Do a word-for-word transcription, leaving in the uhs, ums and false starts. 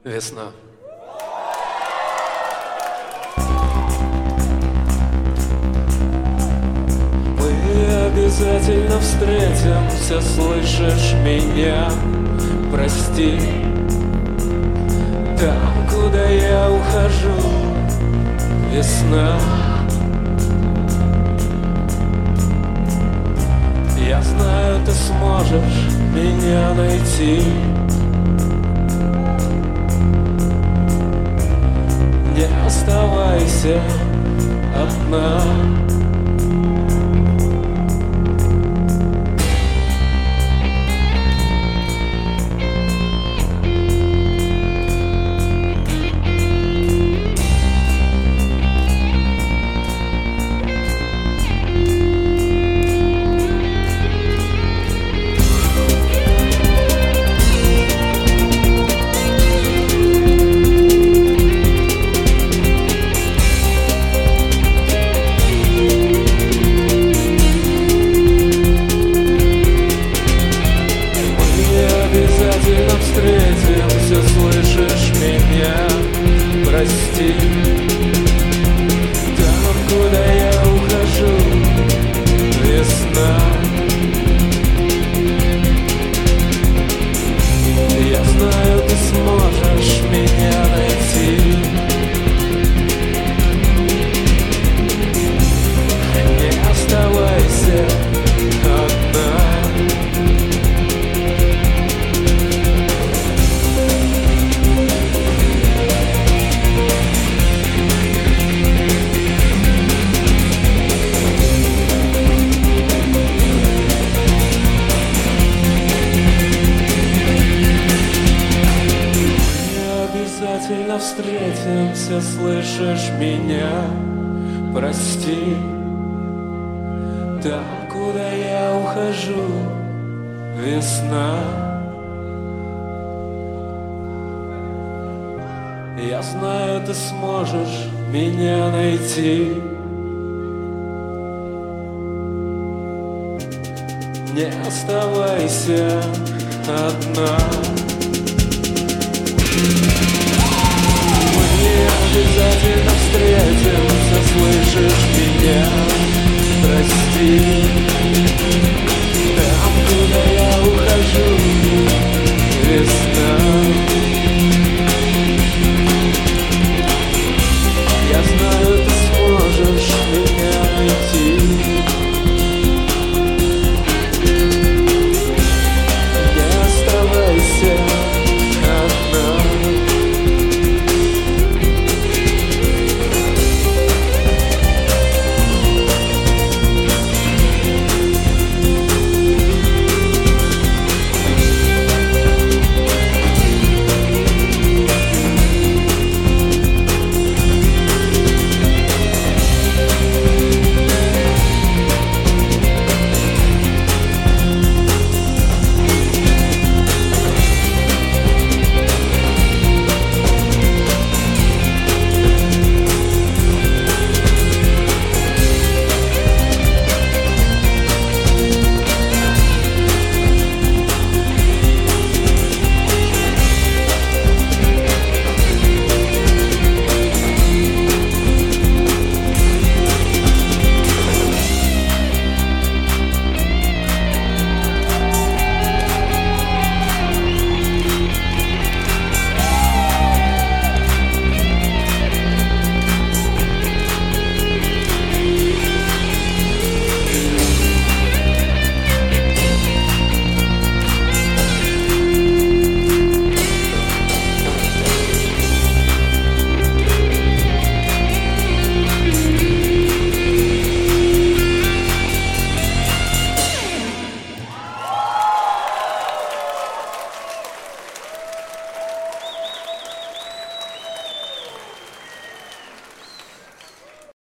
Весна. Мы обязательно встретимся, слышишь меня? Прости, там, куда я ухожу, весна. Я знаю, ты сможешь меня найти. Не оставайся одна. Встретимся, слышишь меня? Прости, там, куда я ухожу, весна. Я знаю, ты сможешь меня найти. Не оставайся одна. Обязательно встретимся, слышишь меня? Прости, там, куда я ухожу, весна. Я знаю, ты сможешь меня найти. Не оставайся одна. Обязательно встретимся, слышишь меня? Прости, там, куда я ухожу, весна.